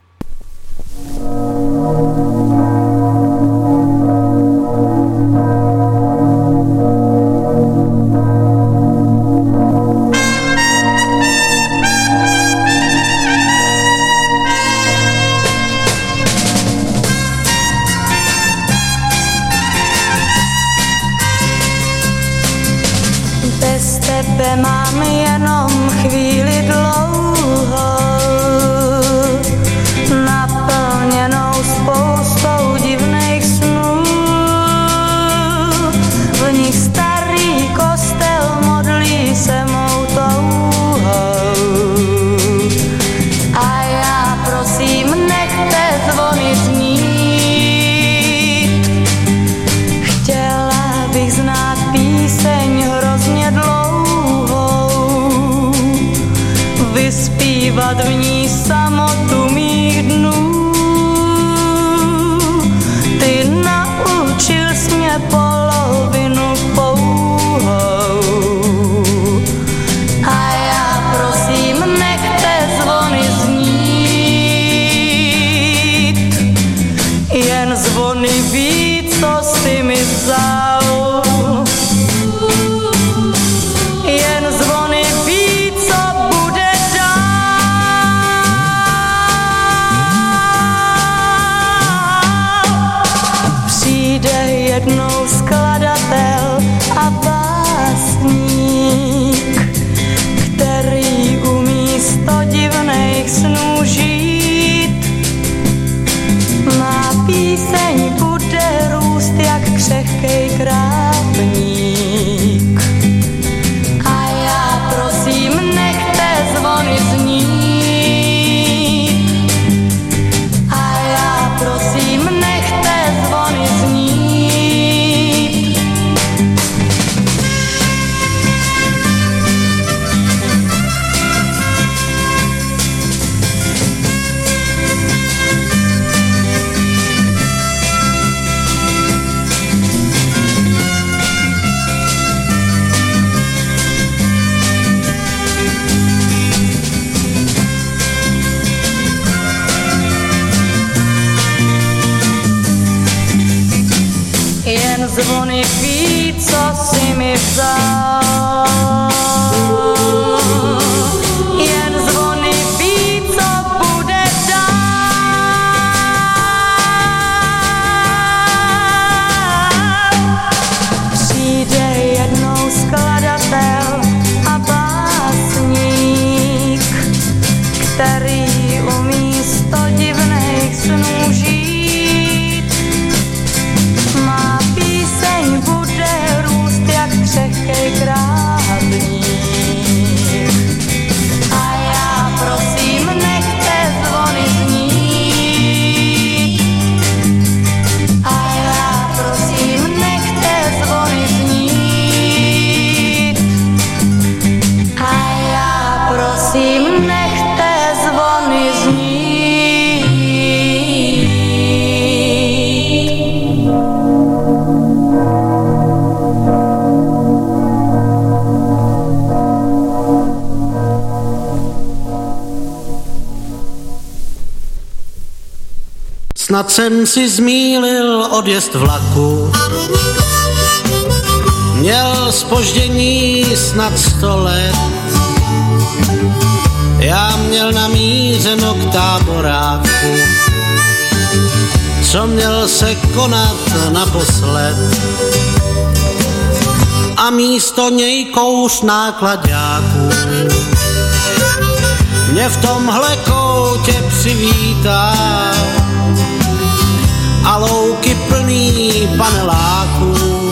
Bez tebe mám jenom chvíli dlouhou, naplněnou spoustou divných snů. V nich starý kostel modlí se mou touhou. A já prosím, nechte zvony znít. Chtěla bych znát píseň hrozně dlouhou, vyspívat v ní samotu mých dnů. Ty naučil jsi mě polovinu pouhou. A já prosím, nechte zvony znít. Jen zvony ví, co jsi mi vzal. Jen zvony ví, co bude dál. Přijde jednou skladatel a básník, který umí 100 divných snů žít. Má píseň bude růst jak křehkej krávník. A já prosím, nechte zvony znít. A já prosím, nechte zvony znít. Jen zvony ví, co jsi mi vzal. Jen zvony ví, co bude dál. Přijde jednou skladatel a básník, který umí 100 divných snů žít. Má píseň bude růst jak křehkej krávník. A já prosím, nechte zvony znít. A já prosím, nechte zvony znít. A já prosím, nechte zvony znít. Snad jsem si zmýlil odjezd vlaku, měl zpoždění snad 100 let. Já měl namířeno k táboráku, co měl se konat naposled. A místo něj kouř náklaďáků mě v tomhle koutě přivítá a louky plný paneláků,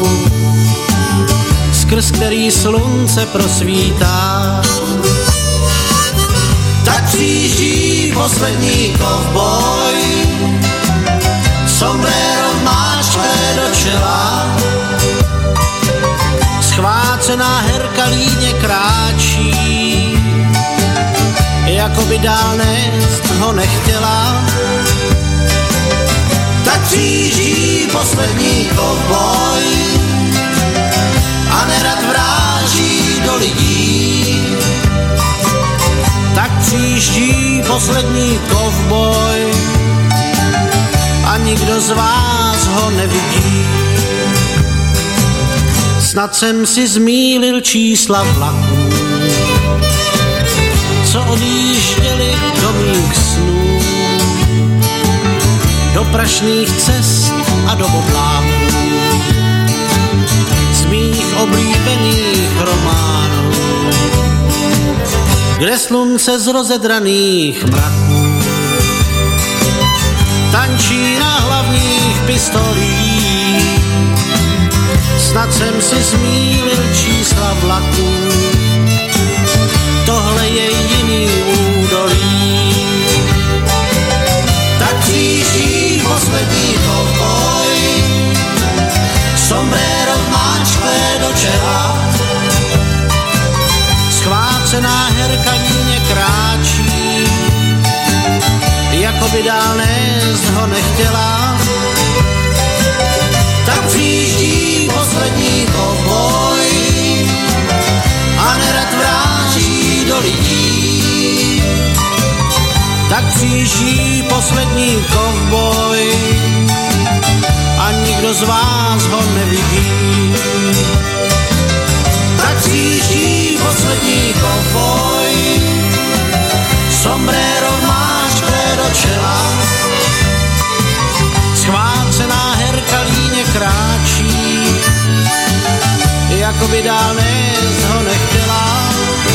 skrz který slunce prosvítá. Tak přijíždí poslední kovboj, sombrero máčkle do čela, schvácená herka líně kráčí, jako by dál nést ho nechtěla. Tak přijíždí poslední kovboj a nerad vráží do lidí. Tak přijíždí poslední kovboj a nikdo z vás ho nevidí. Snad jsem si zmýlil čísla vlaků, co odjížděli do mých snů, do prašných cest a do bodláků, z mých oblíbených románů, kde slunce z rozedraných mraků tančí na hlavních pistolích. Snad jsem si zmýlil čísla vlaků, tohle je jiný údolí. Tak přijíždí poslední kovboj, sombrero máčkle do čela, schvácená herka líně kráčí, jako by dál nést ho nechtěla. Tak přijíždí poslední kovboj a nerad vráží do lidí. Tak přijíždí poslední kovboj a nikdo z vás ho nevidí. Tak přijíždí poslední kovboj, sombrero máčkle do čela, schvácená herka líně kráčí, jako by dál nést ho nechtěla.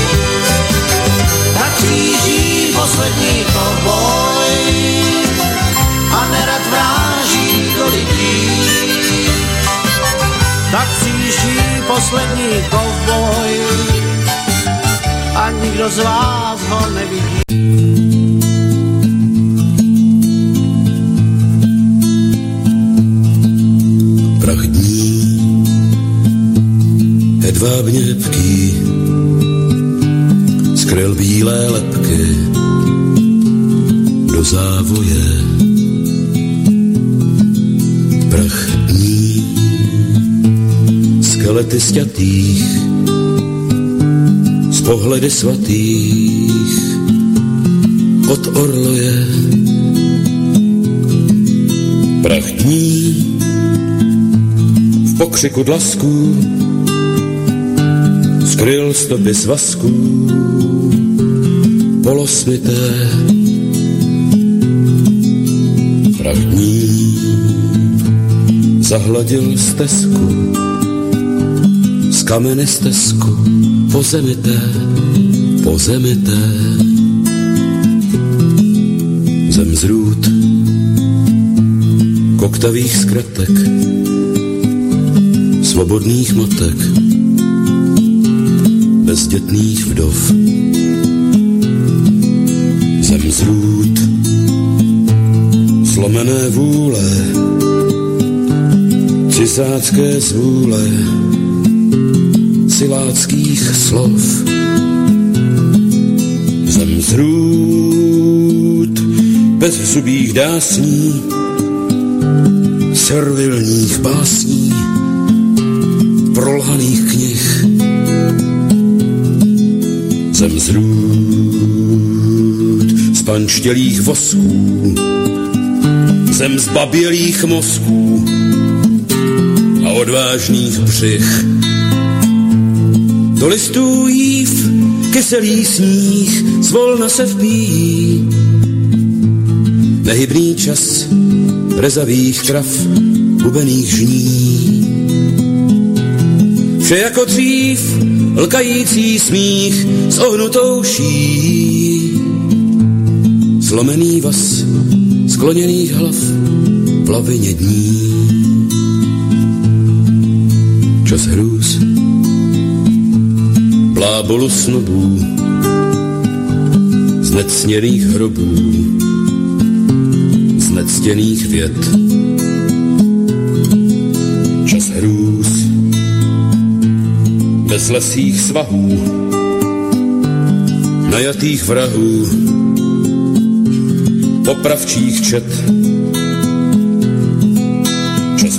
Tak přijíždí poslední kovboj a nerad vráží do lidí. Tak přijíždí poslední kovboj a nikdo z vás ho nevidí. Prach dní hedvábně hebký skryl bílé lebky do závoje. Prach dní skelety sťatých z pohledy svatých od orloje. Prach dní v pokřiku dlasků skryl stopy svazků polosvité. Prach dní zahladil stezku z kamene stezku po zemi té. Zem zrůd koktavých zkratek, svobodných motek, bezdětných vdov. Zem zrůd slomené vůle, cisácké zvůle, siláckých slov. Zem zrůd bezzubých dásní, servilních básní, prolhaných knih. Zem zrůd spanštělých vosků, zem zbabělých mozků a odvážných břich. Do listů jív kyselý sníh zvolna se vpíjí. Nehybný čas rezavých trav, hubených žní. Vše jako dřív, lkající smích s ohnutou ší. Zlomený vaz skloněných hlav v lavině dní. Čas hrůz, blábolu snobů, z nectěných hrobů, z nectěných věd. Čas hrůz, bezlesých svahů, najatých vrahů, popravčích čet. Čas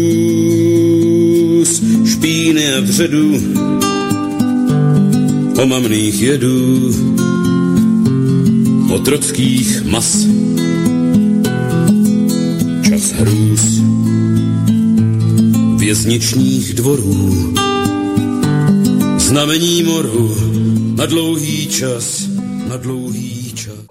hrůz, špíny a vředů, omamných jedů, otrockých mas. Čas hrůz, vězničních dvorů, znamení moru na dlouhý čas, na dlouhý čas.